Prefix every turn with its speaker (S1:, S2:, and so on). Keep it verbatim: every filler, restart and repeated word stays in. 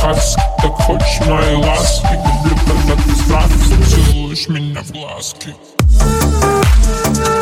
S1: хаски. Так хочешь моей ласки, люблю, когда ты сразу целуешь меня в глазки.